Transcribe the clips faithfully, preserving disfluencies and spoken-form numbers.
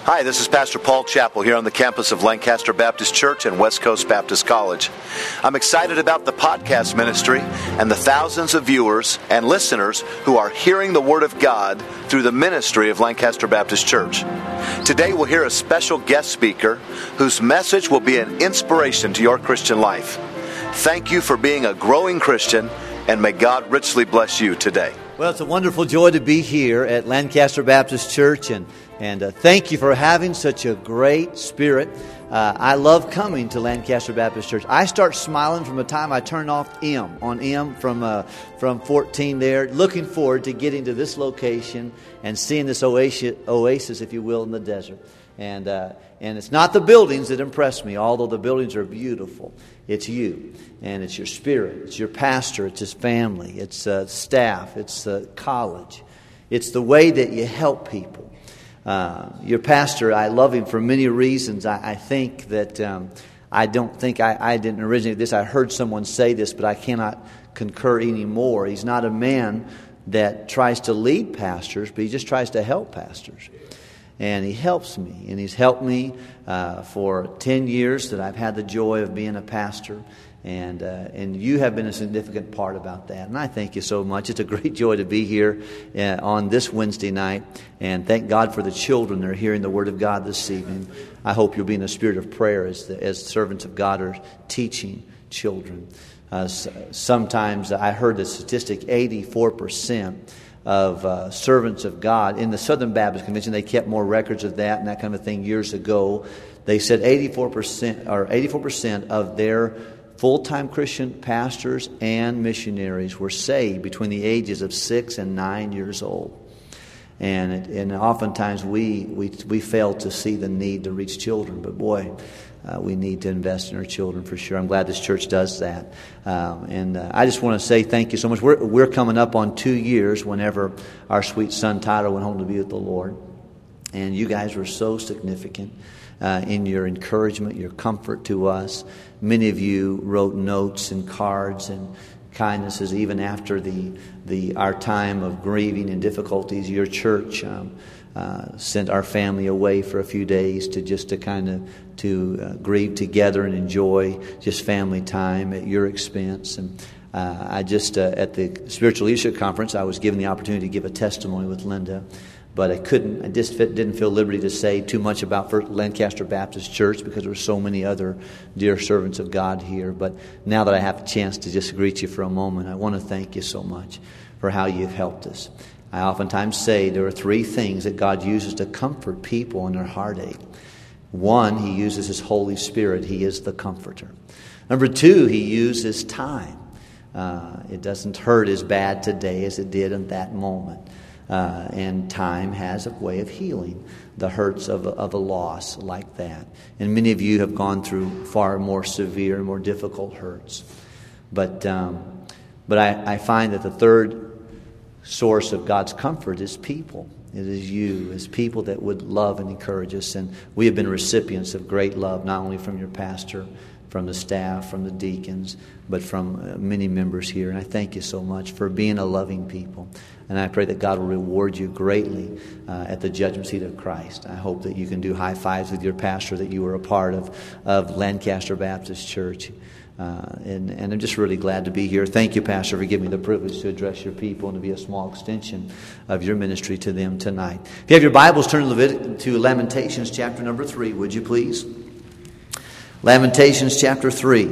Hi, this is Pastor Paul Chappell here on the campus of Lancaster Baptist Church and West Coast Baptist College. I'm excited about the podcast ministry and the thousands of viewers and listeners who are hearing the Word of God through the ministry of Lancaster Baptist Church. Today we'll hear a special guest speaker whose message will be an inspiration to your Christian life. Thank you for being a growing Christian, and may God richly bless you today. Well, it's a wonderful joy to be here at Lancaster Baptist Church, and and uh, thank you for having such a great spirit. Uh, I love coming to Lancaster Baptist Church. I start smiling from the time I turn off M on M from uh, from fourteen there, looking forward to getting to this location and seeing this oasis, oasis, if you will, in the desert. And uh, and it's not the buildings that impress me, although the buildings are beautiful. It's you, and it's your spirit, it's your pastor, it's his family, it's uh, staff, it's uh, college. It's the way that you help people. Uh, your pastor, I love him for many reasons. I, I think that um, I don't think I, I didn't originate this. I heard someone say this, but I cannot concur anymore. He's not a man that tries to lead pastors, but he just tries to help pastors. And he helps me, and he's helped me uh, for ten years that I've had the joy of being a pastor. And uh, and you have been a significant part about that. And I thank you so much. It's a great joy to be here uh, on this Wednesday night. And thank God for the children that are hearing the Word of God this evening. I hope you'll be in a spirit of prayer as the, as servants of God are teaching children. Uh, sometimes I heard the statistic, eighty-four percent of uh, servants of God. In the Southern Baptist Convention, they kept more records of that and that kind of thing years ago. They said eighty-four percent or eighty-four percent of their full-time Christian pastors and missionaries were saved between the ages of six and nine years old. And it, and oftentimes we, we we fail to see the need to reach children. But boy, uh, we need to invest in our children for sure. I'm glad this church does that. Um, and uh, I just want to say thank you so much. We're, we're coming up on two years whenever our sweet son Tyler went home to be with the Lord. And you guys were so significant uh, in your encouragement, your comfort to us. Many of you wrote notes and cards and kindnesses even after the the our time of grieving and difficulties. Your church um, uh, sent our family away for a few days to just to kind of to uh, grieve together and enjoy just family time at your expense. And uh, I just uh, at the Spiritual Leadership Conference, I was given the opportunity to give a testimony with Linda. But I couldn't, I just didn't feel liberty to say too much about Lancaster Baptist Church because there were so many other dear servants of God here. But now that I have a chance to just greet you for a moment, I want to thank you so much for how you've helped us. I oftentimes say there are three things that God uses to comfort people in their heartache. One, He uses His Holy Spirit. He is the comforter. Number two, He uses time. Uh, it doesn't hurt as bad today as it did in that moment. Uh, and time has a way of healing the hurts of a, of a loss like that. And many of you have gone through far more severe, more difficult hurts. But um, but I, I find that the third source of God's comfort is people. It is you, as people that would love and encourage us. And we have been recipients of great love, not only from your pastor, from the staff, from the deacons, but from uh, many members here. And I thank you so much for being a loving people. And I pray that God will reward you greatly uh, at the judgment seat of Christ. I hope that you can do high fives with your pastor, that you were a part of, of Lancaster Baptist Church. Uh, and, and I'm just really glad to be here. Thank you, Pastor, for giving me the privilege to address your people and to be a small extension of your ministry to them tonight. If you have your Bibles, turn to, Levit- to Lamentations chapter number three, would you please? Lamentations chapter three.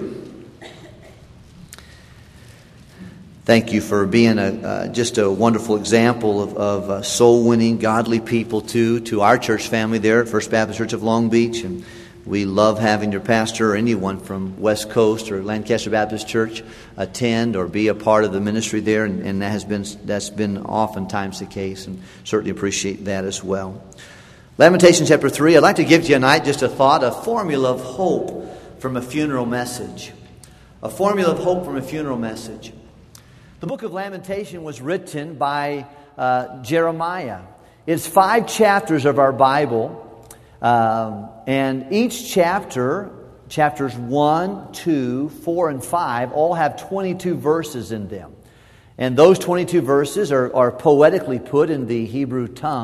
Thank you for being a uh, just a wonderful example of, of uh, soul-winning, godly people too, to our church family there at First Baptist Church of Long Beach. And we love having your pastor or anyone from West Coast or Lancaster Baptist Church attend or be a part of the ministry there. And, and that has been that's been oftentimes the case, and certainly appreciate that as well. Lamentations chapter three, I'd like to give to you tonight just a thought, a formula of hope from a funeral message. A formula of hope from a funeral message. The book of Lamentation was written by uh, Jeremiah. It's five chapters of our Bible. Um, and each chapter, chapters one, two, four, and five, all have twenty-two verses in them. And those twenty-two verses are, are poetically put in the Hebrew tongue.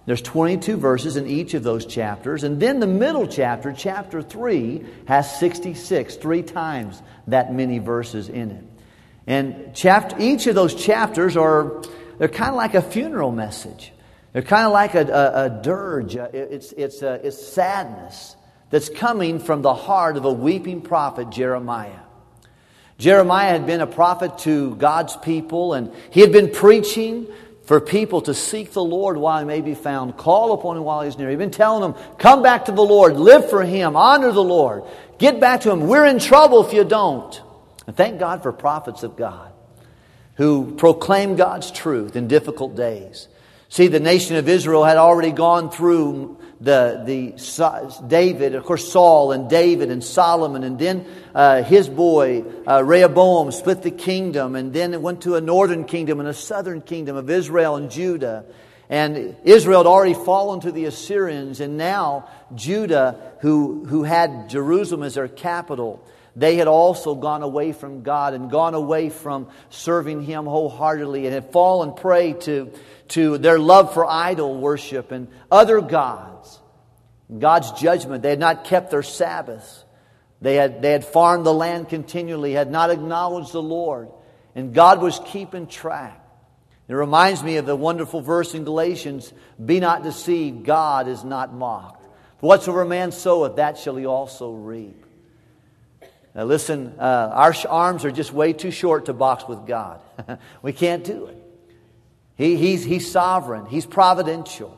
There's twenty-two verses in each of those chapters. And then the middle chapter, chapter three, has sixty-six, three times that many verses in it. And chapter, each of those chapters are, they're kind of like a funeral message. They're kind of like a, a, a dirge. It's, it's, a, it's sadness that's coming from the heart of a weeping prophet, Jeremiah. Jeremiah had been a prophet to God's people, and he had been preaching for people to seek the Lord while He may be found. Call upon Him while He is near. He's been telling them, come back to the Lord. Live for Him. Honor the Lord. Get back to Him. We're in trouble if you don't. And thank God for prophets of God who proclaim God's truth in difficult days. See, the nation of Israel had already gone through the the David, of course, Saul and David and Solomon, and then uh, his boy uh, Rehoboam split the kingdom, and then it went to a northern kingdom and a southern kingdom of Israel and Judah. And Israel had already fallen to the Assyrians, and now Judah, who who had Jerusalem as their capital, they had also gone away from God and gone away from serving Him wholeheartedly, and had fallen prey to to their love for idol worship and other gods. God's judgment. They had not kept their Sabbaths. They had, they had farmed the land continually, had not acknowledged the Lord. And God was keeping track. It reminds me of the wonderful verse in Galatians, be not deceived, God is not mocked. For whatsoever a man soweth, that shall he also reap. Now listen, uh, our arms are just way too short to box with God. We can't do it. He, he's, he's sovereign. He's providential.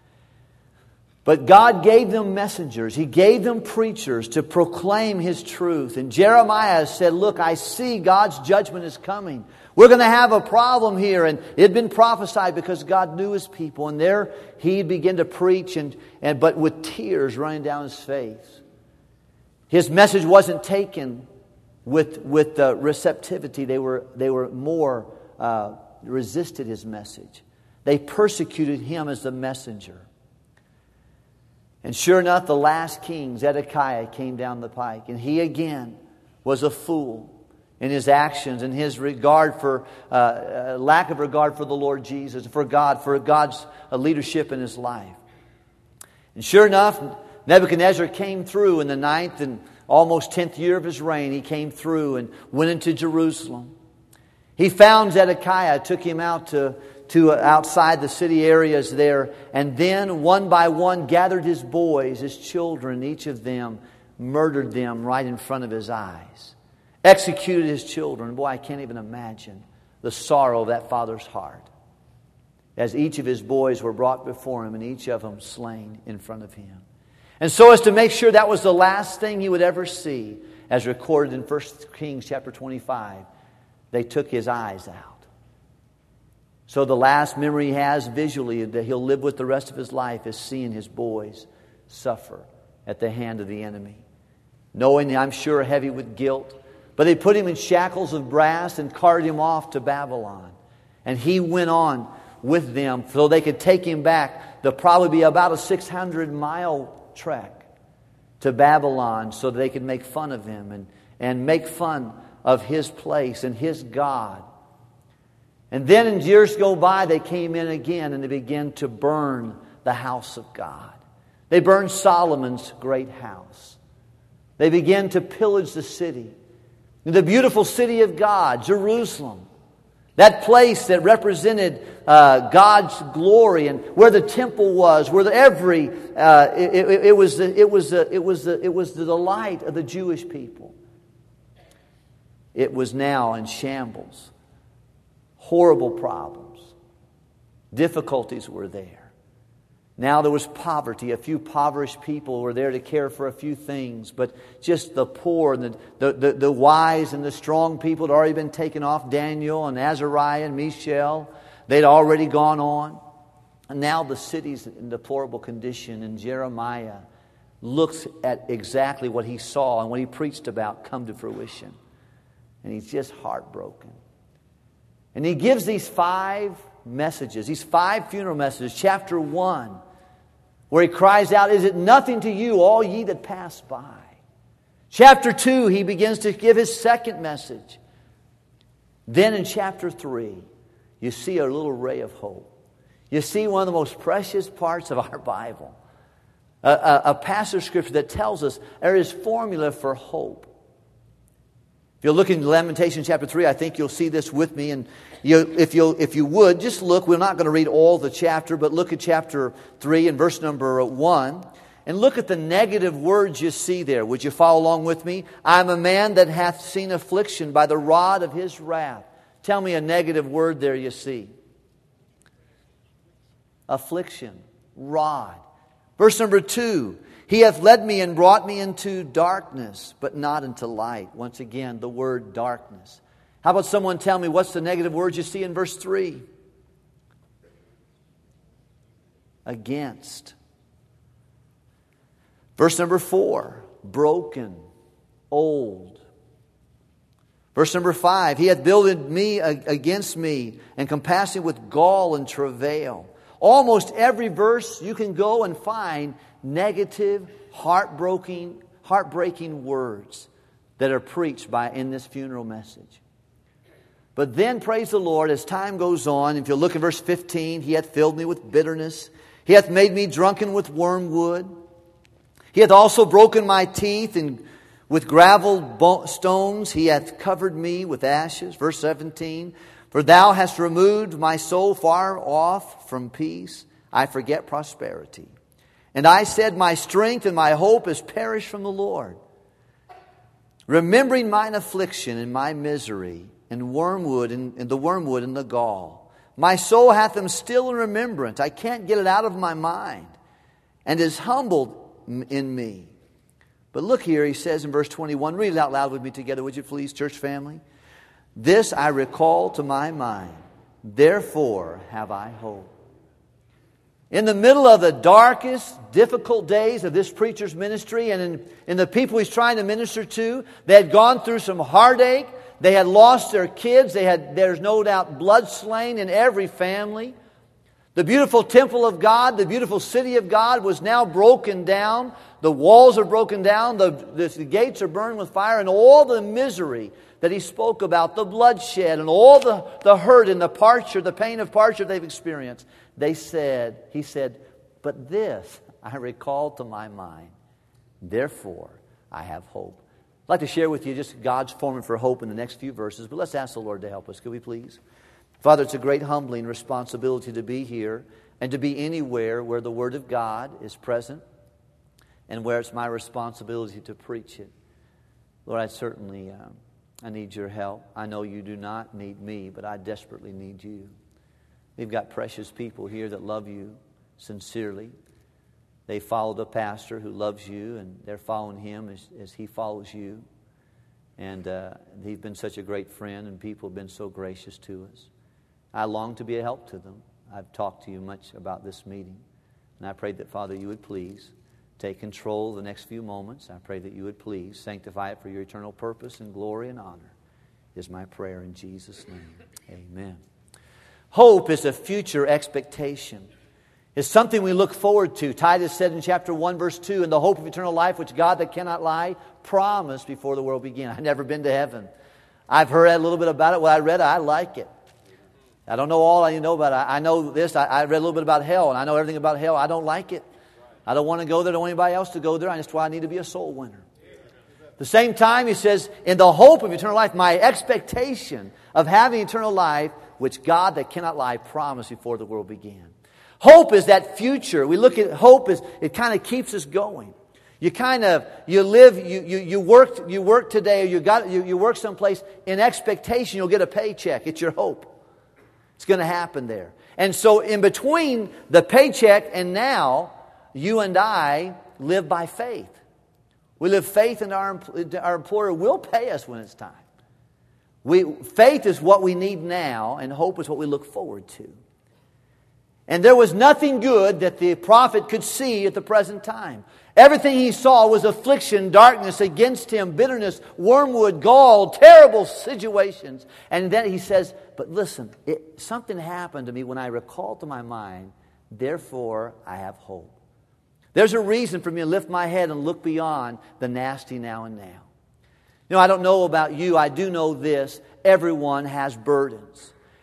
But God gave them messengers. He gave them preachers to proclaim His truth. And Jeremiah said, look, I see God's judgment is coming. We're going to have a problem here. And it had been prophesied because God knew His people. And there he began to preach, and, and but with tears running down his face. His message wasn't taken with, with uh, receptivity. They were, they were more... Uh, resisted His message. They persecuted Him as the messenger. And sure enough, the last king, Zedekiah, came down the pike. And he again was a fool in his actions and his regard for, uh, uh, lack of regard for the Lord Jesus, for God, for God's uh, leadership in his life. And sure enough, Nebuchadnezzar came through in the ninth and almost tenth year of his reign. He came through and went into Jerusalem. He found Zedekiah, took him out to, to outside the city areas there, and then one by one gathered his boys, his children, each of them, murdered them right in front of his eyes. Executed his children. Boy, I can't even imagine the sorrow of that father's heart as each of his boys were brought before him and each of them slain in front of him. And so as to make sure that was the last thing he would ever see, as recorded in First Kings chapter twenty-five, they took his eyes out. So the last memory he has visually that he'll live with the rest of his life is seeing his boys suffer at the hand of the enemy. Knowing, I'm sure, heavy with guilt. But they put him in shackles of brass and carried him off to Babylon. And he went on with them so they could take him back. There'll probably be about a six hundred mile trek to Babylon so that they could make fun of him and, and make fun of his place and his God. And then in years go by, they came in again and they began to burn the house of God. They burned Solomon's great house. They began to pillage the city. The beautiful city of God, Jerusalem. That place that represented uh, God's glory, and where the temple was, where the, every uh, it, it, it was the, it was the, it was the, it was the delight of the Jewish people. It was now in shambles. Horrible problems. Difficulties were there. Now there was poverty. A few impoverished people were there to care for a few things. But just the poor and the, the, the, the wise and the strong people had already been taken off. Daniel and Azariah and Mishael, they'd already gone on. And now the city's in deplorable condition. And Jeremiah looks at exactly what he saw and what he preached about come to fruition. And he's just heartbroken. And he gives these five messages, these five funeral messages. Chapter one, where he cries out, "Is it nothing to you, all ye that pass by?" Chapter two, he begins to give his second message. Then in chapter three, you see a little ray of hope. You see, one of the most precious parts of our Bible, a, a, a passage of Scripture that tells us there is formula for hope. If you'll look in Lamentations chapter three, I think you'll see this with me. And you, if, you'll, if you would, just look. We're not going to read all the chapter, but look at chapter three and verse number one. And look at the negative words you see there. Would you follow along with me? I'm a man that hath seen affliction by the rod of his wrath. Tell me a negative word there you see. Affliction. Rod. Verse number two. He hath led me and brought me into darkness, but not into light. Once again, the word darkness. How about someone tell me what's the negative word you see in verse three? Against. Verse number four, broken, old. Verse number five, he hath builded me against me and compassed me with gall and travail. Almost every verse you can go and find negative, heartbreaking, heartbreaking words that are preached by in this funeral message. But then, praise the Lord, as time goes on, if you look at verse fifteen, he hath filled me with bitterness. He hath made me drunken with wormwood. He hath also broken my teeth, and with gravel stones he hath covered me with ashes. Verse seventeen, for thou hast removed my soul far off from peace. I forget prosperity. And I said, my strength and my hope is perished from the Lord. Remembering mine affliction and my misery, and wormwood and, and the wormwood and the gall. My soul hath them still in remembrance. I can't get it out of my mind. And is humbled in me. But look here, he says in verse twenty-one, read it out loud with me together, would you please, church family? This I recall to my mind, therefore have I hope. In the middle of the darkest, difficult days of this preacher's ministry and in, in the people he's trying to minister to, they had gone through some heartache. They had lost their kids. They had, there's no doubt, blood slain in every family. The beautiful temple of God, the beautiful city of God was now broken down. The walls are broken down. The, the, the gates are burned with fire. And all the misery that he spoke about, the bloodshed and all the, the hurt and the parture, the pain of parture they've experienced. They said, he said, but this I recall to my mind. Therefore, I have hope. I'd like to share with you just God's formula for hope in the next few verses. But let's ask the Lord to help us. Could we please? Father, it's a great humbling responsibility to be here and to be anywhere where the Word of God is present and where it's my responsibility to preach it. Lord, I certainly uh, I need your help. I know you do not need me, but I desperately need you. We've got precious people here that love you sincerely. They follow the pastor who loves you, and they're following him as, as he follows you. And uh, he's been such a great friend, and people have been so gracious to us. I long to be a help to them. I've talked to you much about this meeting. And I pray that, Father, you would please take control of the next few moments. I pray that you would please sanctify it for your eternal purpose and glory and honor is my prayer in Jesus' name. Amen. Hope is a future expectation. It's something we look forward to. Titus said in chapter one, verse two, "In the hope of eternal life, which God that cannot lie promised before the world began." I've never been to heaven. I've heard a little bit about it. Well, I read it. I like it. I don't know all I know about it. I know this. I, I read a little bit about hell, and I know everything about hell. I don't like it. I don't want to go there. I don't want anybody else to go there. That's why I need to be a soul winner. At the same time, he says, in the hope of eternal life, my expectation of having eternal life, which God that cannot lie promised before the world began. Hope is that future. We look at hope as it kind of keeps us going. You kind of you live you you you work you work today, or you got you, you work someplace in expectation you'll get a paycheck. It's your hope. It's going to happen there. And so in between the paycheck and now, you and I live by faith. We live faith in our our employer will pay us when it's time. We faith is what we need now, and hope is what we look forward to. And there was nothing good that the prophet could see at the present time. Everything he saw was affliction, darkness against him, bitterness, wormwood, gall, terrible situations. And then he says, but listen, it, something happened to me when I recalled to my mind, therefore I have hope. There's a reason for me to lift my head and look beyond the nasty now and now. You know, I don't know about you. I do know this. Everyone has burdens.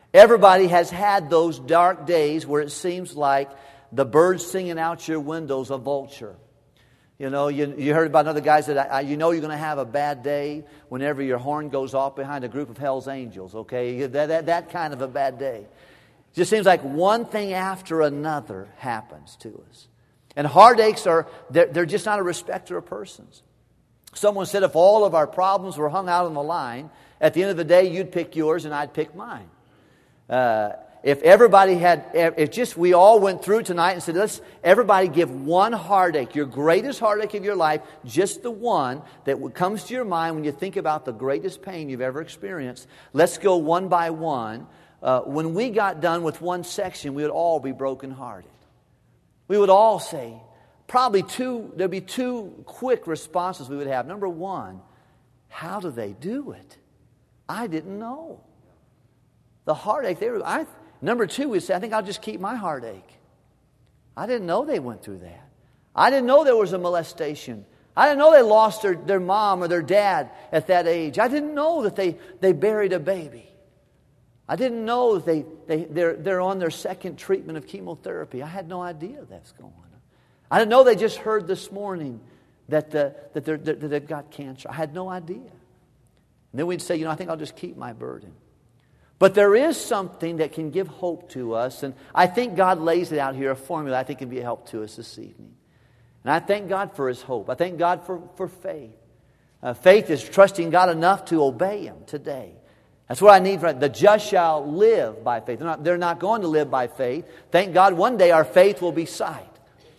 Everybody has had those dark days where it seems like the birds singing out your window's a vulture. You know, you, you heard about other guys that I, you know you're going to have a bad day whenever your horn goes off behind a group of hell's angels, okay? That, that, that kind of a bad day. It just seems like one thing after another happens to us. And heartaches are, they're, they're just not a respecter of persons. Someone said if all of our problems were hung out on the line, at the end of the day you'd pick yours and I'd pick mine. Uh, if everybody had, if just we all went through tonight and said, let's everybody give one heartache, your greatest heartache of your life, just the one that comes to your mind when you think about the greatest pain you've ever experienced. Let's go one by one. Uh, when we got done with one section, we would all be brokenhearted. We would all say, probably two, there'd be two quick responses we would have. Number one, how do they do it? I didn't know. The heartache, they were, I, number two, we say, I think I'll just keep my heartache. I didn't know they went through that. I didn't know there was a molestation. I didn't know they lost their, their mom or their dad at that age. I didn't know that they, they buried a baby. I didn't know that they, they, they're, they're on their second treatment of chemotherapy. I had no idea that's going on. I didn't know they just heard this morning that, the, that, they're, that they've got cancer. I had no idea. And then we'd say, you know, I think I'll just keep my burden. But there is something that can give hope to us, and I think God lays it out here, a formula I think can be a help to us this evening. And I thank God for His hope. I thank God for, for faith. Uh, faith is trusting God enough to obey Him today. That's what I need. For the just shall live by faith. They're not, they're not going to live by faith. Thank God one day our faith will be sight.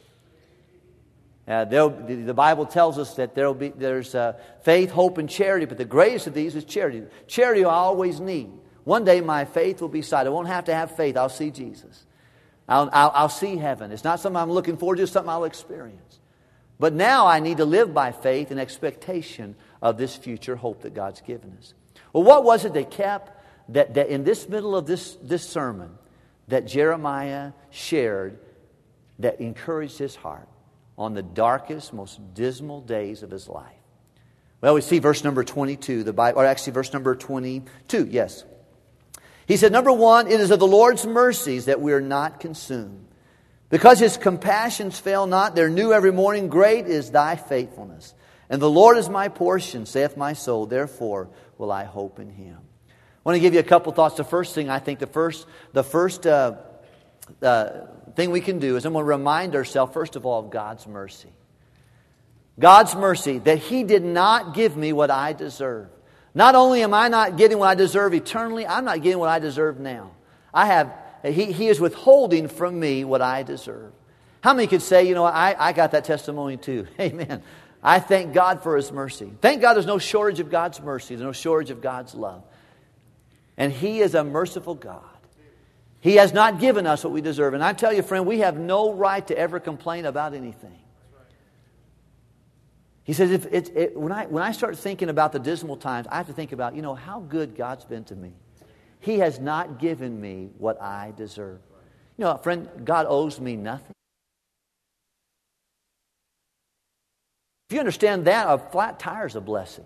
Uh, the, the Bible tells us that there'll be there's uh, faith, hope, and charity, but the greatest of these is charity. Charity I always need. One day my faith will be sight. I won't have to have faith. I'll see Jesus. I'll, I'll, I'll see heaven. It's not something I'm looking forward to, it's something I'll experience. But now I need to live by faith in expectation of this future hope that God's given us. Well, what was it that kept, that, that in this middle of this, this sermon, that Jeremiah shared that encouraged his heart on the darkest, most dismal days of his life? Well, we see verse number twenty-two, the Bible, or actually verse number twenty-two, yes. He said, number one, it is of the Lord's mercies that we are not consumed. Because His compassions fail not, they're new every morning. Great is Thy faithfulness. And the Lord is my portion, saith my soul. Therefore will I hope in Him. I want to give you a couple thoughts. The first thing, I think the first, the first uh, uh, thing we can do is I'm going to remind ourselves, first of all, of God's mercy. God's mercy, that He did not give me what I deserve. Not only am I not getting what I deserve eternally, I'm not getting what I deserve now. I have, He, he is withholding from me what I deserve. How many could say, you know, I, I got that testimony too? Amen. I thank God for His mercy. Thank God there's no shortage of God's mercy. There's no shortage of God's love. And He is a merciful God. He has not given us what we deserve. And I tell you, friend, we have no right to ever complain about anything. He says, if it, it, when, I, when I start thinking about the dismal times, I have to think about, you know, how good God's been to me. He has not given me what I deserve. You know, friend, God owes me nothing. If you understand that, a flat tire is a blessing.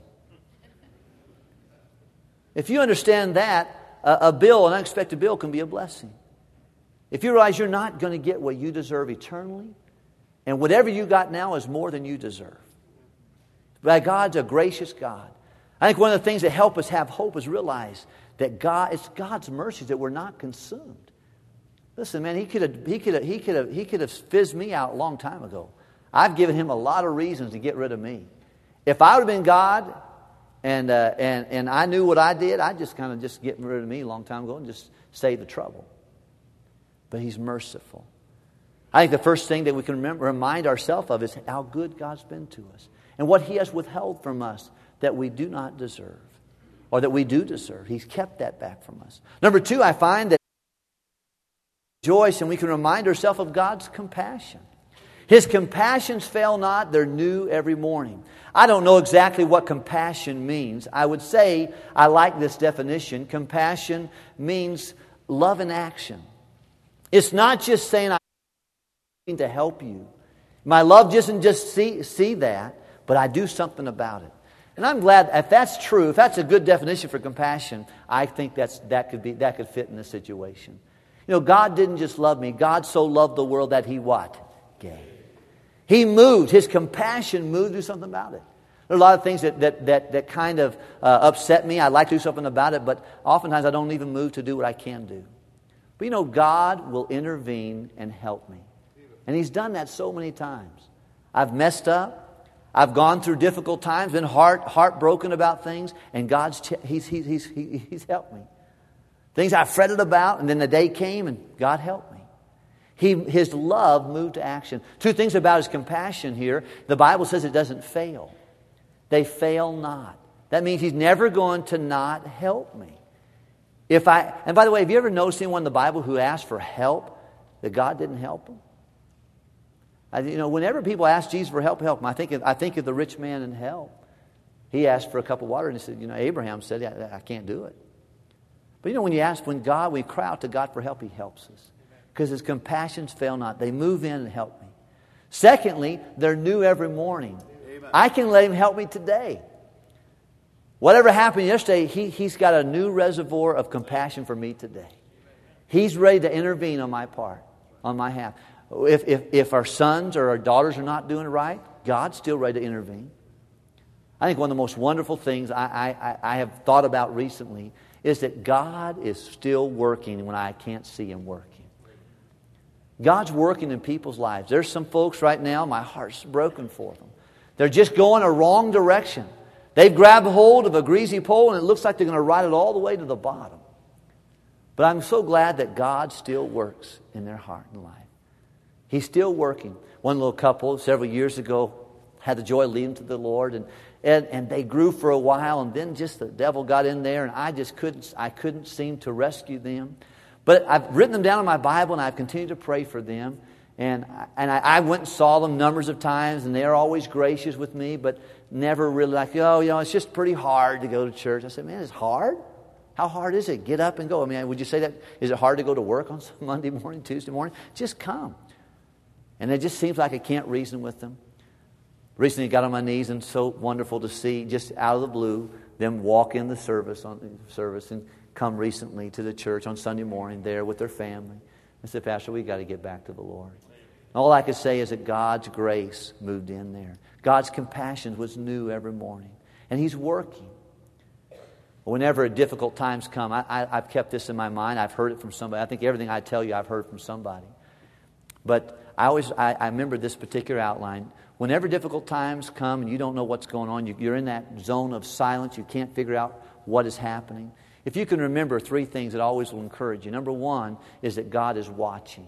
If you understand that, a, a bill, an unexpected bill can be a blessing. If you realize you're not going to get what you deserve eternally, and whatever you got now is more than you deserve. But God's a gracious God. I think one of the things that help us have hope is realize that God, it's God's mercies that we're not consumed. Listen, man, He could have, He could have, He could have, He could have fizzed me out a long time ago. I've given Him a lot of reasons to get rid of me. If I would have been God and uh, and and I knew what I did, I'd just kind of just get rid of me a long time ago and just save the trouble. But He's merciful. I think the first thing that we can remember, remind ourselves of is how good God's been to us. And what He has withheld from us that we do not deserve. Or that we do deserve. He's kept that back from us. Number two, I find that we rejoice and we can remind ourselves of God's compassion. His compassions fail not, they're new every morning. I don't know exactly what compassion means. I would say, I like this definition. Compassion means love in action. It's not just saying, I'm going to help you. My love doesn't just see, see that, but I do something about it. And I'm glad if that's true, if that's a good definition for compassion, I think that's that could be that could fit in this situation. You know, God didn't just love me. God so loved the world that He what? Gave. He moved. His compassion moved to do something about it. There are a lot of things that that that, that kind of uh, upset me. I'd like to do something about it, but oftentimes I don't even move to do what I can do. But you know, God will intervene and help me. And He's done that so many times. I've messed up. I've gone through difficult times, been heart heartbroken about things, and God's ch- he's, he's, he's, he's helped me. Things I fretted about, and then the day came, and God helped me. He, His love moved to action. Two things about His compassion here. The Bible says it doesn't fail. They fail not. That means He's never going to not help me. If I, and by the way, have you ever noticed anyone in the Bible who asked for help that God didn't help them? I, you know, whenever people ask Jesus for help, help him. I think of, I think of the rich man in hell. He asked for a cup of water, and he said, you know, Abraham said, I, I can't do it. But you know, when you ask, when God, we cry out to God for help, He helps us. Because His compassions fail not. They move in and help me. Secondly, they're new every morning. Amen. I can let Him help me today. Whatever happened yesterday, he, He's got a new reservoir of compassion for me today. He's ready to intervene on my part, on my behalf. If, if, if our sons or our daughters are not doing it right, God's still ready to intervene. I think one of the most wonderful things I, I, I have thought about recently is that God is still working when I can't see Him working. God's working in people's lives. There's some folks right now, my heart's broken for them. They're just going a wrong direction. They've grabbed hold of a greasy pole and it looks like they're going to ride it all the way to the bottom. But I'm so glad that God still works in their heart and life. He's still working. One little couple several years ago had the joy of leading to the Lord, and, and and they grew for a while, and then just the devil got in there, and I just couldn't I couldn't seem to rescue them. But I've written them down in my Bible, and I've continued to pray for them. And and I, I went and saw them numbers of times, and they're always gracious with me, but never really like, oh, you know, it's just pretty hard to go to church. I said, man, it's hard? How hard is it? Get up and go. I mean, would you say that? Is it hard to go to work on Monday morning, Tuesday morning? Just come. And it just seems like I can't reason with them. Recently I got on my knees, and so wonderful to see, just out of the blue, them walk in the service on the service and come recently to the church on Sunday morning there with their family. I said, Pastor, we got to get back to the Lord. All I could say is that God's grace moved in there. God's compassion was new every morning. And He's working. Whenever difficult times come, I, I, I've kept this in my mind. I've heard it from somebody. I think everything I tell you I've heard from somebody. But I always I, I remember this particular outline. Whenever difficult times come and you don't know what's going on, you, you're in that zone of silence, you can't figure out what is happening. If you can remember three things that always will encourage you. Number one is that God is watching.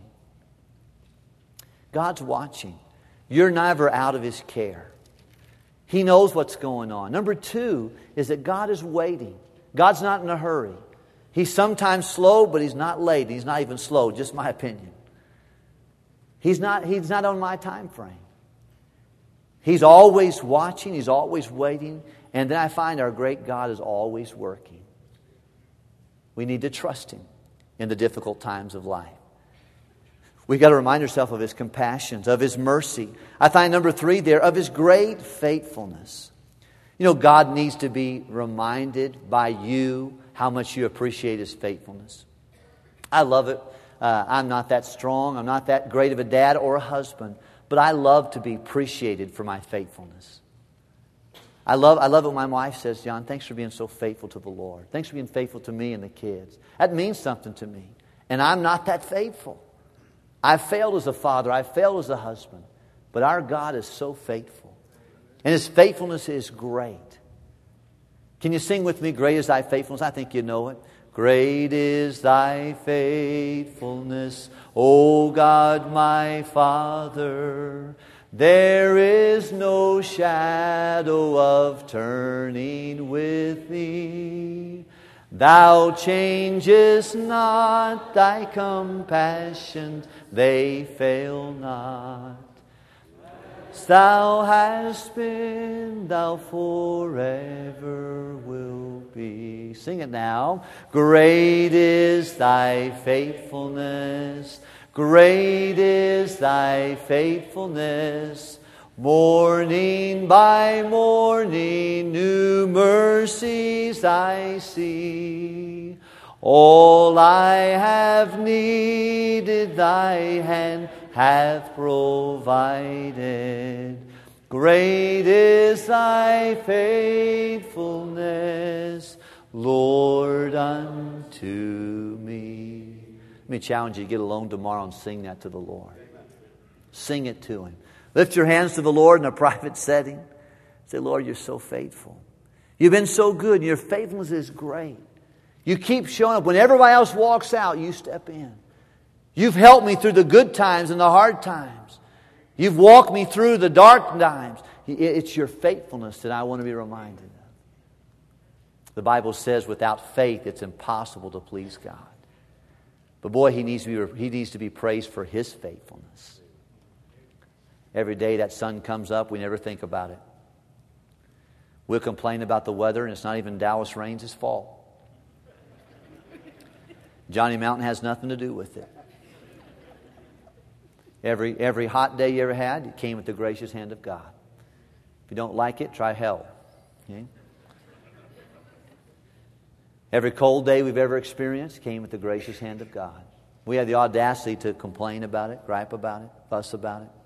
God's watching. You're never out of His care. He knows what's going on. Number two is that God is waiting. God's not in a hurry. He's sometimes slow, but He's not late. He's not even slow, just my opinion. He's not, he's not on my time frame. He's always watching. He's always waiting. And then I find our great God is always working. We need to trust Him in the difficult times of life. We've got to remind ourselves of His compassions, of His mercy. I find number three there, of His great faithfulness. You know, God needs to be reminded by you how much you appreciate His faithfulness. I love it. Uh, I'm not that strong. I'm not that great of a dad or a husband. But I love to be appreciated for my faithfulness. I love I love what my wife says, John, thanks for being so faithful to the Lord. Thanks for being faithful to me and the kids. That means something to me. And I'm not that faithful. I've failed as a father. I've failed as a husband. But our God is so faithful. And His faithfulness is great. Can you sing with me, Great is Thy faithfulness? I think you know it. Great is Thy faithfulness, O God my Father. There is no shadow of turning with Thee. Thou changest not, Thy compassions, they fail not. Thou hast been, Thou forever will be. Sing it now. Great is Thy faithfulness. Great is Thy faithfulness. Morning by morning, new mercies I see. All I have needed, thy hand hath provided. Great is thy faithfulness, Lord, unto me. Let me challenge you to get alone tomorrow and sing that to the Lord. Sing it to Him. Lift your hands to the Lord in a private setting. Say, Lord, you're so faithful. You've been so good. Your faithfulness is great. You keep showing up. When everybody else walks out, you step in. You've helped me through the good times and the hard times. You've walked me through the dark times. It's your faithfulness that I want to be reminded of. The Bible says without faith it's impossible to please God. But boy, He needs to be, he needs to be praised for His faithfulness. Every day that sun comes up, we never think about it. We'll complain about the weather, and it's not even Dallas Raines' fault. Johnny Mountain has nothing to do with it. Every, every hot day you ever had, it came with the gracious hand of God. If you don't like it, try hell. Okay? Every cold day we've ever experienced came with the gracious hand of God. We have the audacity to complain about it, gripe about it, fuss about it.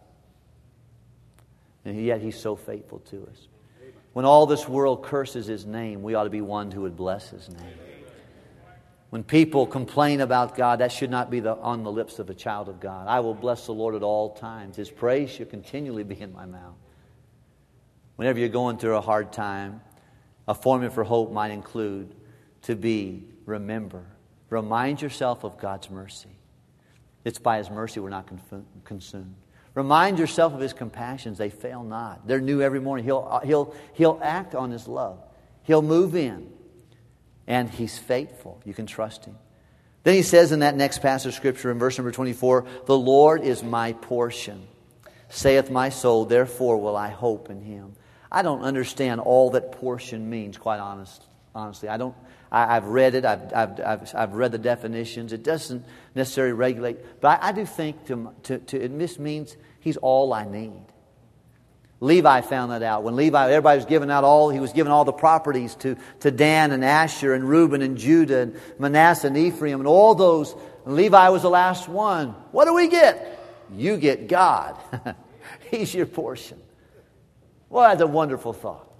And yet He's so faithful to us. When all this world curses His name, we ought to be one who would bless His name. When people complain about God, that should not be the, on the lips of a child of God. I will bless the Lord at all times. His praise should continually be in my mouth. Whenever you're going through a hard time, a formula for hope might include to be, remember, remind yourself of God's mercy. It's by His mercy we're not consumed. Remind yourself of His compassions. They fail not. They're new every morning. He'll, he'll, he'll act on His love. He'll move in. And He's faithful. You can trust Him. Then He says in that next passage of Scripture in verse number twenty-four, the Lord is my portion. Saith my soul, therefore will I hope in Him. I don't understand all that portion means, quite honest, honestly. I don't. I, I've read it. I've, I've, I've, I've read the definitions. It doesn't necessarily regulate. But I, I do think to, to, to, it just means He's all I need. Levi found that out. When Levi, everybody was giving out all, he was giving all the properties to, to Dan and Asher and Reuben and Judah and Manasseh and Ephraim and all those. And Levi was the last one. What do we get? You get God. He's your portion. Well, that's a wonderful thought.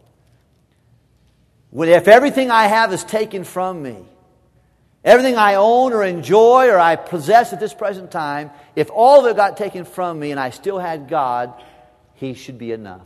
When, if everything I have is taken from me, everything I own or enjoy or I possess at this present time, if all of it got taken from me and I still had God, He should be enough.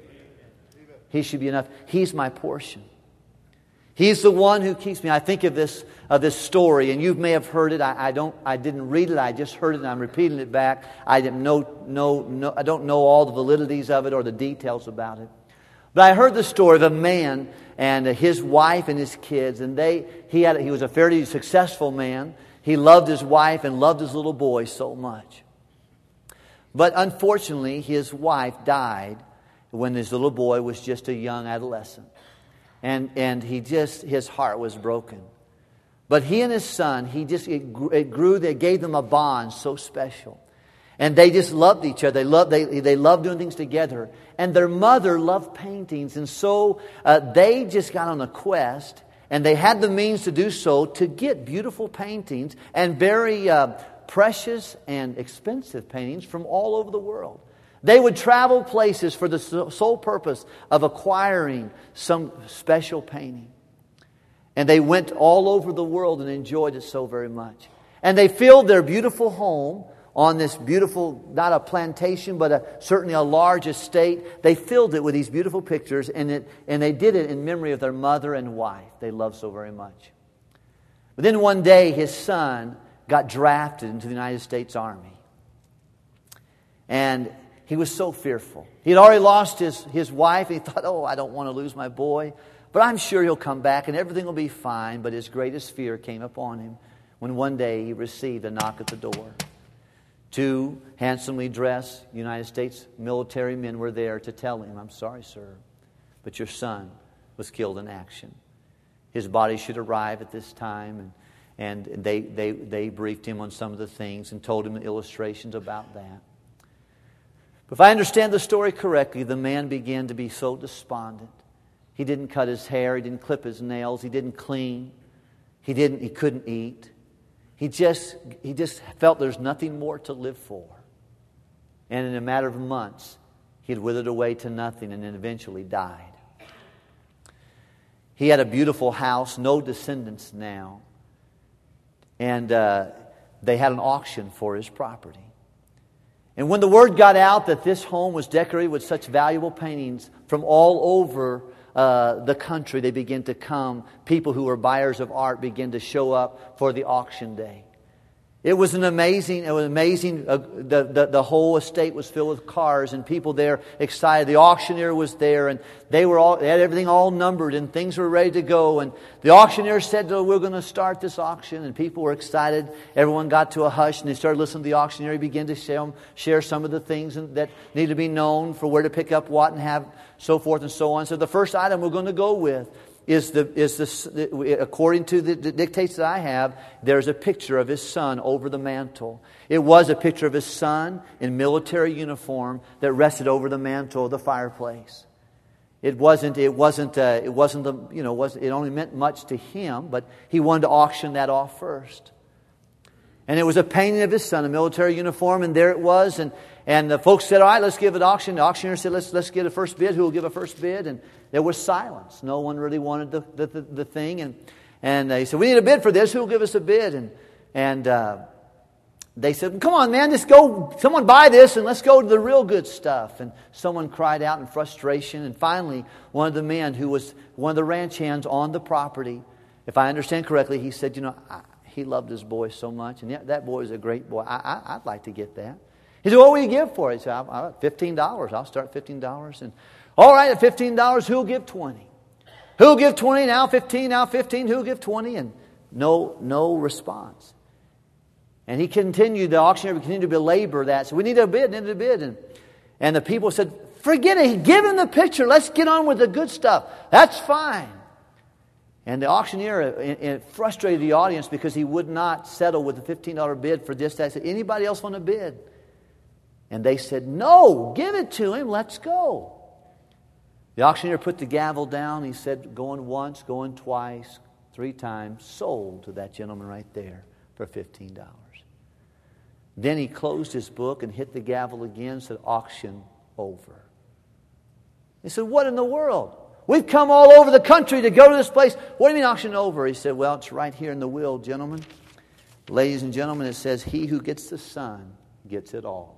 He should be enough. He's my portion. He's the one who keeps me. I think of this of this story, and you may have heard it. I, I don't. I didn't read it. I just heard it, and I'm repeating it back. I didn't know. know, know I don't know all the validities of it or the details about it. But I heard the story of a man and his wife and his kids, and they. He had. He was a fairly successful man. He loved his wife and loved his little boy so much. But unfortunately, his wife died when his little boy was just a young adolescent. And and he just, his heart was broken. But he and his son, he just, it grew, it grew they gave them a bond so special. And they just loved each other. They loved, they, they loved doing things together. And their mother loved paintings. And so uh, they just got on a quest. And they had the means to do so, to get beautiful paintings and very uh, precious and expensive paintings from all over the world. They would travel places for the sole purpose of acquiring some special painting. And they went all over the world and enjoyed it so very much. And they filled their beautiful home on this beautiful, not a plantation, but a, certainly a large estate. They filled it with these beautiful pictures, and it and they did it in memory of their mother and wife they loved so very much. But then one day, his son got drafted into the United States Army. And he was so fearful. He had already lost his, his wife. He thought, oh, I don't want to lose my boy. But I'm sure he'll come back and everything will be fine. But his greatest fear came upon him when one day he received a knock at the door. Two handsomely dressed United States military men were there to tell him, I'm sorry, sir, but your son was killed in action. His body should arrive at this time. And, and they, they, they briefed him on some of the things and told him the illustrations about that. If I understand the story correctly, the man began to be so despondent. He didn't cut his hair. He didn't clip his nails. He didn't clean. He didn't. He couldn't eat. He just, he just felt there's nothing more to live for. And in a matter of months, he had withered away to nothing and then eventually died. He had a beautiful house, no descendants now. And uh, they had an auction for his property. And when the word got out that this home was decorated with such valuable paintings from all over uh, the country, they began to come. People who were buyers of art began to show up for the auction day. It was an amazing, it was amazing. Uh, the, the, the whole estate was filled with cars and people there excited. The auctioneer was there and they were all, they had everything all numbered and things were ready to go. And the auctioneer said, oh, we're going to start this auction. And people were excited. Everyone got to a hush and they started listening to the auctioneer. He began to share, share some of the things that need to be known for where to pick up what and have so forth and so on. So the first item we're going to go with is the is the according to the, the dictates that I have, there's a picture of his son over the mantle. It was a picture of his son in military uniform that rested over the mantle of the fireplace. It wasn't it wasn't uh, it wasn't the you know was it only meant much to him, but he wanted to auction that off first. And it was a painting of his son in military uniform, and there it was. And and the folks said, "All right, let's give it auction." The auctioneer said, "Let's let's get a first bid. Who will give a first bid?" And there was silence. No one really wanted the the, the, the thing. And and he said, "We need a bid for this. Who will give us a bid?" And and uh, they said, "Come on, man, just go. Someone buy this, and let's go to the real good stuff." And someone cried out in frustration. And finally, one of the men who was one of the ranch hands on the property, if I understand correctly, he said, "You know, I, he loved his boy so much, and that, that boy is a great boy. I, I, I'd like to get that." He said, "What will you give for it?" He said, I, I, fifteen dollars. I'll start fifteen dollars. And all right, at fifteen dollars, who'll give twenty? Who'll give twenty? Now fifteen, now fifteen. Who'll give twenty? And no, no response. And he continued, the auctioneer continued to belabor that. So we need a bid, need a bid. And, and the people said, "Forget it. Give him the picture. Let's get on with the good stuff. That's fine." And the auctioneer it, it frustrated the audience because he would not settle with a fifteen dollars bid for this. That. Said, "Anybody else want to bid?" And they said, "No, give it to him. Let's go." The auctioneer put the gavel down. He said, "Going once, going twice, three times, sold to that gentleman right there for fifteen dollars. Then he closed his book and hit the gavel again, said, "Auction over." He said, "What in the world? We've come all over the country to go to this place. What do you mean auction over?" He said, "Well, it's right here in the will, gentlemen. Ladies and gentlemen, it says, he who gets the Son gets it all."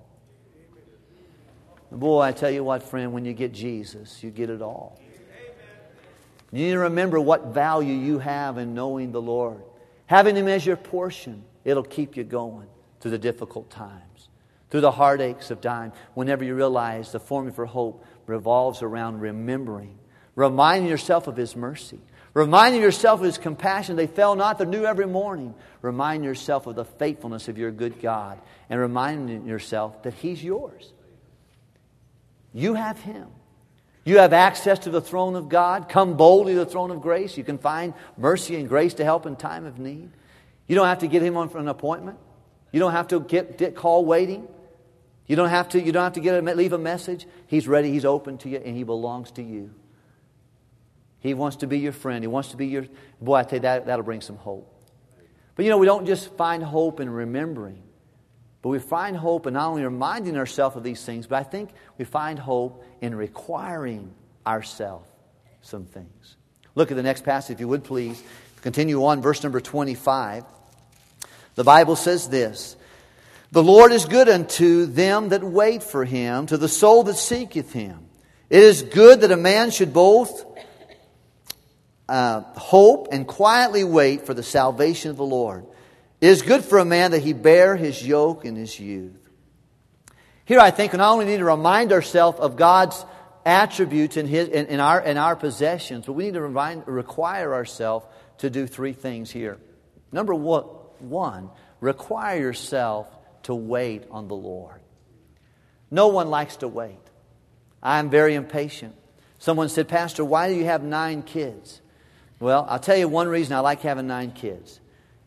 Boy, I tell you what, friend, when you get Jesus, you get it all. You need to remember what value you have in knowing the Lord. Having Him as your portion, it'll keep you going through the difficult times, through the heartaches of dying. Whenever you realize the formula for hope revolves around remembering, reminding yourself of His mercy, reminding yourself of His compassion. They fell not, they're new every morning. Remind yourself of the faithfulness of your good God, and reminding yourself that He's yours. You have Him. You have access to the throne of God. Come boldly to the throne of grace. You can find mercy and grace to help in time of need. You don't have to get Him on for an appointment. You don't have to get, get call waiting. You don't have to. You don't have to get a, leave a message. He's ready. He's open to you, and He belongs to you. He wants to be your friend. He wants to be your boy. I tell you that that'll bring some hope. But you know, we don't just find hope in remembering. But we find hope in not only reminding ourselves of these things, but I think we find hope in requiring ourselves some things. Look at the next passage, if you would please. Continue on, verse number twenty-five. The Bible says this: "The Lord is good unto them that wait for Him, to the soul that seeketh Him. It is good that a man should both uh, hope and quietly wait for the salvation of the Lord. It is good for a man that he bear his yoke in his youth." Here I think we not only need to remind ourselves of God's attributes in, his, in, in, our, in our possessions, but we need to remind, require ourselves to do three things here. Number one, require yourself to wait on the Lord. No one likes to wait. I'm very impatient. Someone said, "Pastor, why do you have nine kids?" Well, I'll tell you one reason I like having nine kids.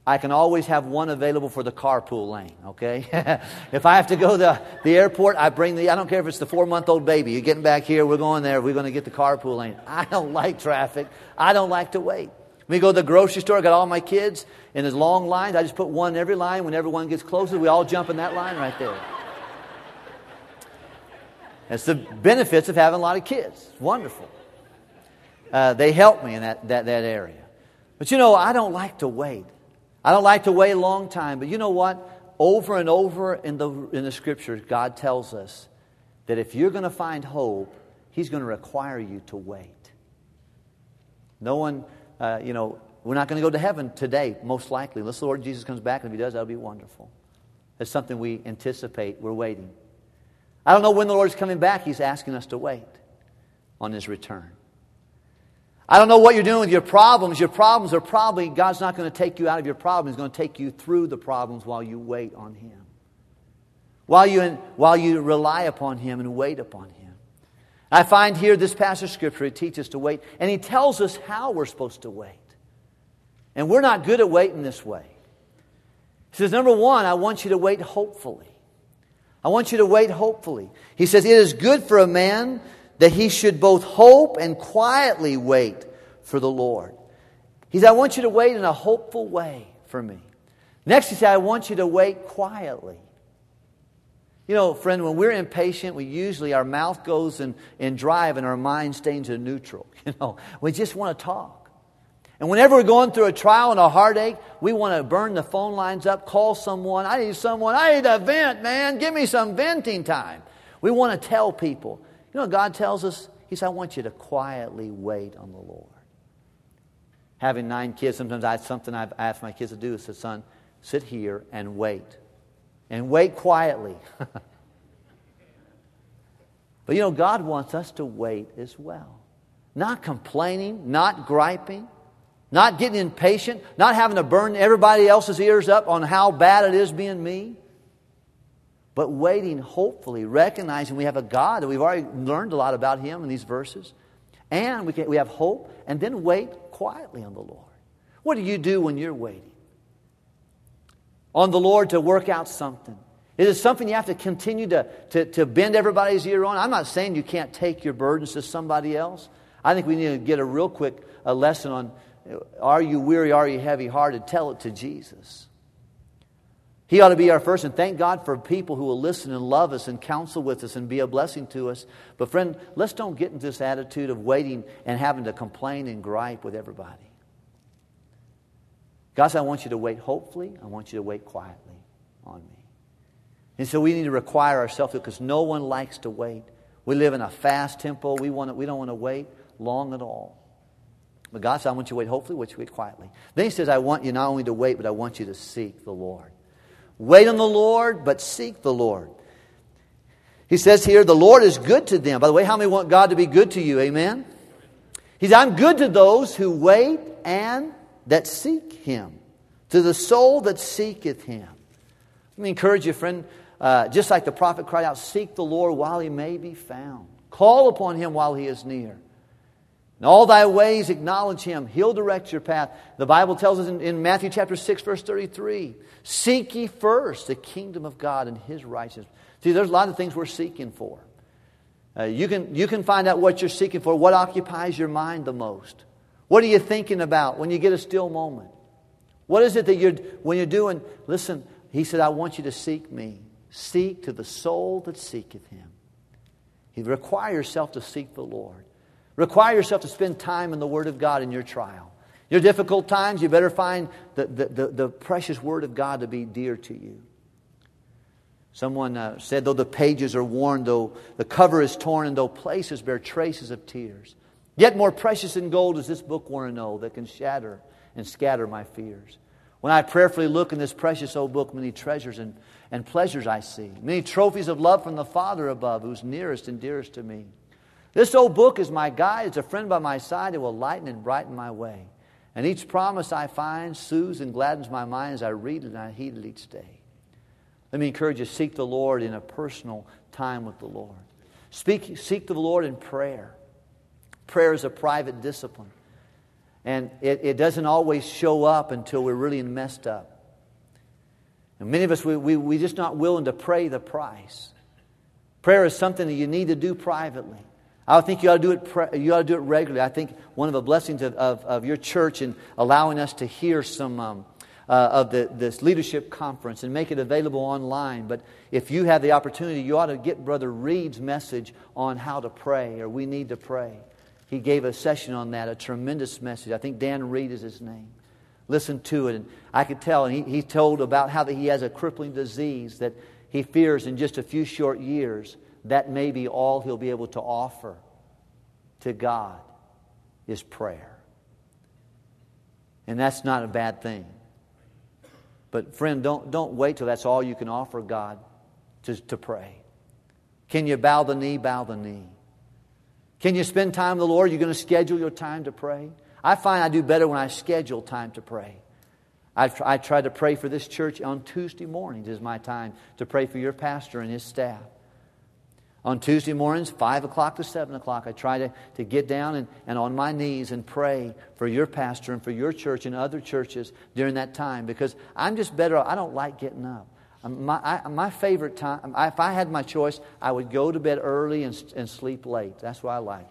I can always have one available for the carpool lane, okay? If I have to go to the, the airport, I bring the, I don't care if it's the four-month-old baby. You're getting back here, we're going there, we're going to get the carpool lane. I don't like traffic. I don't like to wait. When we go to the grocery store, I got all my kids in these long lines. I just put one in every line. When everyone gets closer, we all jump in that line right there. That's the benefits of having a lot of kids. It's wonderful. Uh, they help me in that, that, that area. But you know, I don't like to wait. I don't like to wait a long time, but you know what? Over and over in the in the Scriptures, God tells us that if you're going to find hope, He's going to require you to wait. No one, uh, you know, we're not going to go to heaven today, most likely. Unless the Lord Jesus comes back, and if He does, that'll be wonderful. That's something we anticipate. We're waiting. I don't know when the Lord's coming back. He's asking us to wait on His return. I don't know what you're doing with your problems. Your problems are probably, God's not going to take you out of your problems. He's going to take you through the problems while you wait on Him. While you, in, while you rely upon Him and wait upon Him. I find here this passage of Scripture, it teaches us to wait. And He tells us how we're supposed to wait. And we're not good at waiting this way. He says, number one, I want you to wait hopefully. I want you to wait hopefully. He says, it is good for a man that he should both hope and quietly wait for the Lord. He said, I want you to wait in a hopeful way for me. Next, he said, I want you to wait quietly. You know, friend, when we're impatient, we usually, our mouth goes in, in drive and our mind stays in neutral. You know, we just want to talk. And whenever we're going through a trial and a heartache, we want to burn the phone lines up, call someone. I need someone. I need a vent, man. Give me some venting time. We want to tell people. You know, God tells us, He said, I want you to quietly wait on the Lord. Having nine kids, sometimes I something I've asked my kids to do is say, son, sit here and wait. And wait quietly. But you know, God wants us to wait as well. Not complaining, not griping, not getting impatient, not having to burn everybody else's ears up on how bad it is being me. But waiting, hopefully, recognizing we have a God, that we've already learned a lot about Him in these verses. And we can, we have hope, and then wait quietly on the Lord. What do you do when you're waiting on the Lord to work out something? Is it something you have to continue to, to, to bend everybody's ear on? I'm not saying you can't take your burdens to somebody else. I think we need to get a real quick a lesson on, are you weary, are you heavy-hearted? Tell it to Jesus. He ought to be our first, and thank God for people who will listen and love us and counsel with us and be a blessing to us. But friend, let's don't get into this attitude of waiting and having to complain and gripe with everybody. God said, I want you to wait hopefully. I want you to wait quietly on me. And so we need to require ourselves, because no one likes to wait. We live in a fast tempo. We want to, we don't want to wait long at all. But God said, I want you to wait hopefully, I want you to wait quietly. Then He says, I want you not only to wait, but I want you to seek the Lord. Wait on the Lord, but seek the Lord. He says here, the Lord is good to them. By the way, how many want God to be good to you? Amen? He says, I'm good to those who wait and that seek Him. To the soul that seeketh Him. Let me encourage you, friend. Uh, just like the prophet cried out, seek the Lord while He may be found. Call upon Him while He is near. In all thy ways acknowledge Him. He'll direct your path. The Bible tells us in, in Matthew chapter six, verse thirty-three, seek ye first the kingdom of God and His righteousness. See, there's a lot of things we're seeking for. Uh, you can, you can find out what you're seeking for. What occupies your mind the most? What are you thinking about when you get a still moment? What is it that you're, when you're doing? Listen, He said, I want you to seek me. Seek to the soul that seeketh Him. You require yourself to seek the Lord. Require yourself to spend time in the Word of God in your trial. Your difficult times, you better find the, the, the, the precious Word of God to be dear to you. Someone uh, said, though the pages are worn, though the cover is torn, and though places bear traces of tears, yet more precious than gold is this book worn an old that can shatter and scatter my fears. When I prayerfully look in this precious old book, many treasures and, and pleasures I see. Many trophies of love from the Father above, who's nearest and dearest to me. This old book is my guide. It's a friend by my side. It will lighten and brighten my way. And each promise I find soothes and gladdens my mind as I read it and I heed it each day. Let me encourage you, seek the Lord in a personal time with the Lord. Speak, seek the Lord in prayer. Prayer is a private discipline. And it, it doesn't always show up until we're really messed up. And many of us, we, we, we're just not willing to pay the price. Prayer is something that you need to do privately. I think you ought to do it. You ought to do it regularly. I think one of the blessings of, of, of your church in allowing us to hear some um, uh, of the, this leadership conference and make it available online. But if you have the opportunity, you ought to get Brother Reed's message on how to pray, or we need to pray. He gave a session on that, a tremendous message. I think Dan Reed is his name. Listen to it, and I could tell. And he, he told about how that he has a crippling disease that he fears in just a few short years, that may be all he'll be able to offer to God is prayer. And that's not a bad thing. But friend, don't, don't wait till that's all you can offer God to, to pray. Can you bow the knee? Bow the knee. Can you spend time with the Lord? You're going to schedule your time to pray? I find I do better when I schedule time to pray. I, I try to pray for this church on Tuesday mornings is my time to pray for your pastor and his staff. On Tuesday mornings, five o'clock to seven o'clock, I try to, to get down and, and on my knees and pray for your pastor and for your church and other churches during that time, because I'm just better. I don't like getting up. My, I, my favorite time, if I had my choice, I would go to bed early and, and sleep late. That's what I like.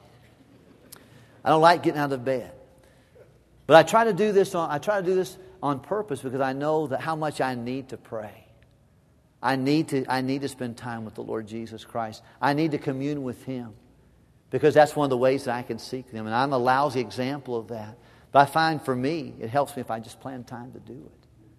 I don't like getting out of bed. But I try to do this on, I try to do this on purpose because I know that how much I need to pray. I need to, I need to spend time with the Lord Jesus Christ. I need to commune with Him because that's one of the ways that I can seek Him. And I'm a lousy example of that. But I find for me, it helps me if I just plan time to do it.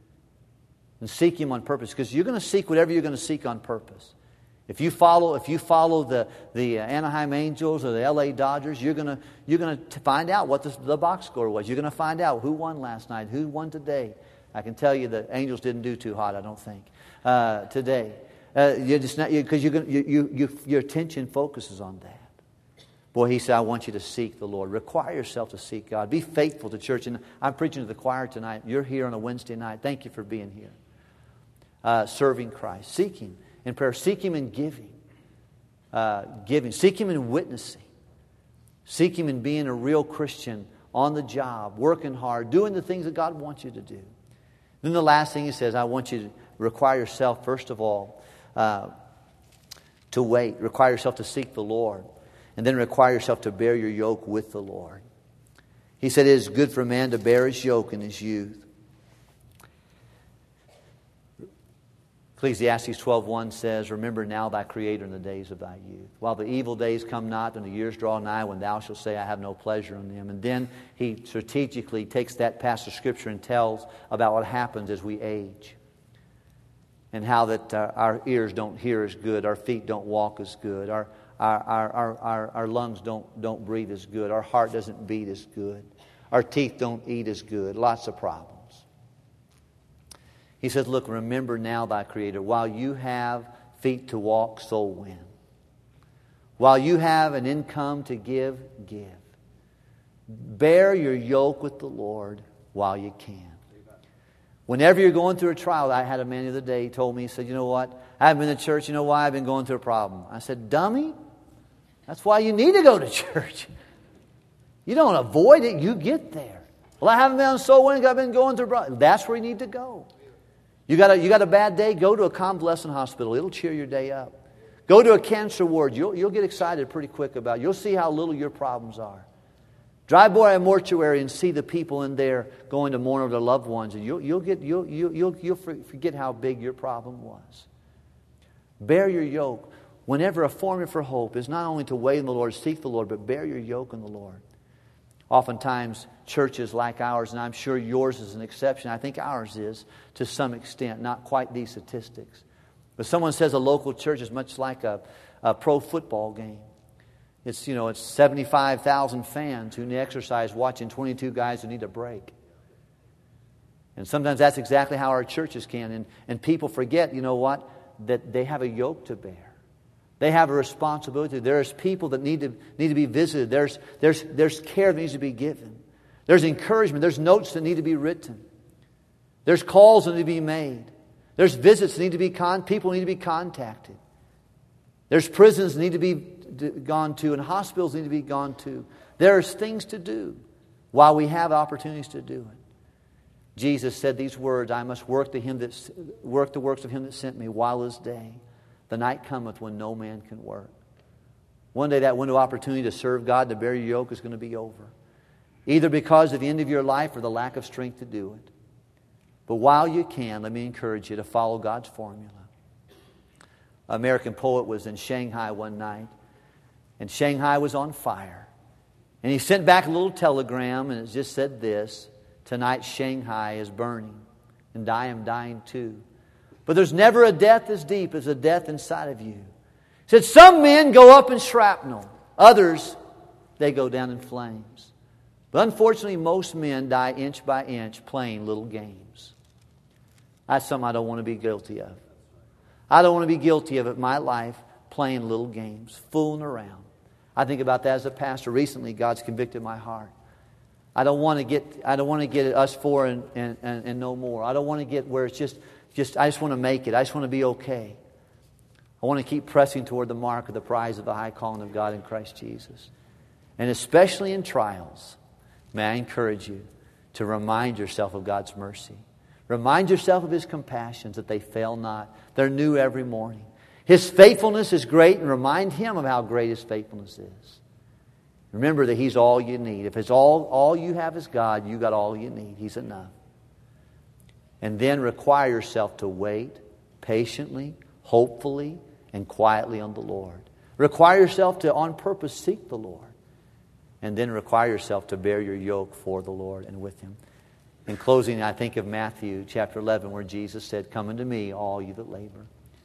And seek Him on purpose, because you're going to seek whatever you're going to seek on purpose. If you follow, if you follow the the Anaheim Angels or the L A Dodgers, you're going to you're going to find out what the, the box score was. You're going to find out who won last night, who won today. I can tell you the Angels didn't do too hot, I don't think, uh, today. Uh, you're just not because you're going you, you you your attention focuses on that. Boy, He said, I want you to seek the Lord. Require yourself to seek God. Be faithful to church. And I'm preaching to the choir tonight. You're here on a Wednesday night. Thank you for being here. Uh, serving Christ. Seek Him in prayer. Seek Him in giving. Uh, giving. Seek Him in witnessing. Seek Him in being a real Christian on the job, working hard, doing the things that God wants you to do. Then the last thing He says, I want you to require yourself, first of all, uh, to wait. Require yourself to seek the Lord. And then require yourself to bear your yoke with the Lord. He said it is good for a man to bear his yoke in his youth. Ecclesiastes twelve one says, remember now thy Creator in the days of thy youth, while the evil days come not and the years draw nigh, when thou shalt say, I have no pleasure in them. And then he strategically takes that passage of Scripture and tells about what happens as we age. And how that uh, our ears don't hear as good, our feet don't walk as good, our Our, our, our, our lungs don't, don't breathe as good. Our heart doesn't beat as good. Our teeth don't eat as good. Lots of problems. He says, look, remember now thy Creator. While you have feet to walk, so win. While you have an income to give, give. Bear your yoke with the Lord while you can. Whenever you're going through a trial, I had a man the other day, he told me, he said, you know what? I haven't been to church. You know why? I've been going through a problem. I said, dummy, that's why you need to go to church. You don't avoid it. You get there. Well, I haven't been on soul winning. I've been going through a problem. That's where you need to go. You got a, you got a bad day? Go to a convalescent hospital. It'll cheer your day up. Go to a cancer ward. You'll, you'll get excited pretty quick about it. You'll see how little your problems are. Drive by a mortuary and see the people in there going to mourn over their loved ones, and you'll, you'll, get, you'll, you'll, you'll, you'll forget how big your problem was. Bear your yoke. Whenever a formula for hope is not only to wait in the Lord, seek the Lord, but bear your yoke in the Lord. Oftentimes, churches like ours, and I'm sure yours is an exception, I think ours is to some extent, not quite these statistics. But someone says a local church is much like a, a pro football game. It's, you know, it's seventy-five thousand fans who need exercise watching twenty-two guys who need a break. And sometimes that's exactly how our churches can. And, and people forget, you know what, that they have a yoke to bear. They have a responsibility. There's people that need to need to be visited. There's, there's, there's care that needs to be given. There's encouragement. There's notes that need to be written. There's calls that need to be made. There's visits that need to be con- people need to be contacted. There's prisons that need to be gone to, and hospitals need to be gone to. There's things to do. while we have opportunities to do it. Jesus said these words, I must work the, him that, work the works of him that sent me while it is day. The night cometh when no man can work. One day that window of opportunity to serve God, to bear your yoke, is going to be over. Either because of the end of your life or the lack of strength to do it. But while you can, let me encourage you to follow God's formula. An American poet was in Shanghai one night, and Shanghai was on fire. And he sent back a little telegram, and it just said this, tonight Shanghai is burning, and I am dying too. But there's never a death as deep as a death inside of you. He said, some men go up in shrapnel. Others, they go down in flames. But unfortunately, most men die inch by inch playing little games. That's something I don't want to be guilty of. I don't want to be guilty of it in my life, playing little games, fooling around. I think about that as a pastor. Recently, God's convicted my heart. I don't want to get I don't want to get us four and, and, and, and no more. I don't want to get where it's just, just, I just want to make it. I just want to be okay. I want to keep pressing toward the mark of the prize of the high calling of God in Christ Jesus. And especially in trials, may I encourage you to remind yourself of God's mercy. Remind yourself of His compassions, that they fail not. They're new every morning. His faithfulness is great, and remind Him of how great His faithfulness is. Remember that He's all you need. If it's all, all you have is God, you got all you need. He's enough. And then require yourself to wait patiently, hopefully, and quietly on the Lord. Require yourself to on purpose seek the Lord. And then require yourself to bear your yoke for the Lord and with Him. In closing, I think of Matthew chapter eleven, where Jesus said, come unto me, all you that labor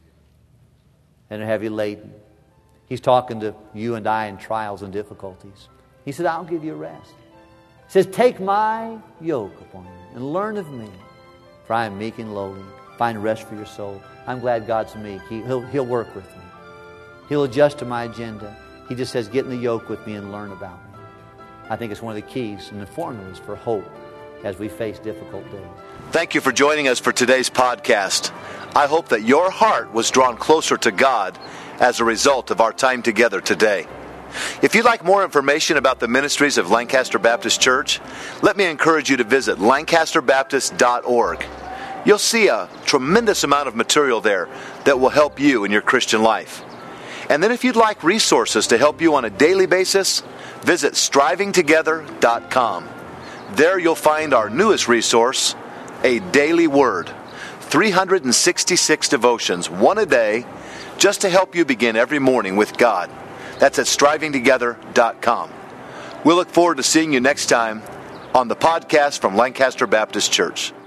and are heavy laden. He's talking to you and I in trials and difficulties. He said, I'll give you rest. He says, take my yoke upon you and learn of me, for I am meek and lowly. Find rest for your soul. I'm glad God's meek. He, he'll, he'll work with me. He'll adjust to my agenda. He just says, get in the yoke with me and learn about me. I think it's one of the keys and the formulas for hope as we face difficult days. Thank you for joining us for today's podcast. I hope that your heart was drawn closer to God as a result of our time together today. If you'd like more information about the ministries of Lancaster Baptist Church, let me encourage you to visit lancaster baptist dot org. You'll see a tremendous amount of material there that will help you in your Christian life. And then if you'd like resources to help you on a daily basis, visit striving together dot com. There you'll find our newest resource, A Daily Word. three hundred sixty-six devotions, one a day, just to help you begin every morning with God. That's at striving together dot com. We'll look forward to seeing you next time on the podcast from Lancaster Baptist Church.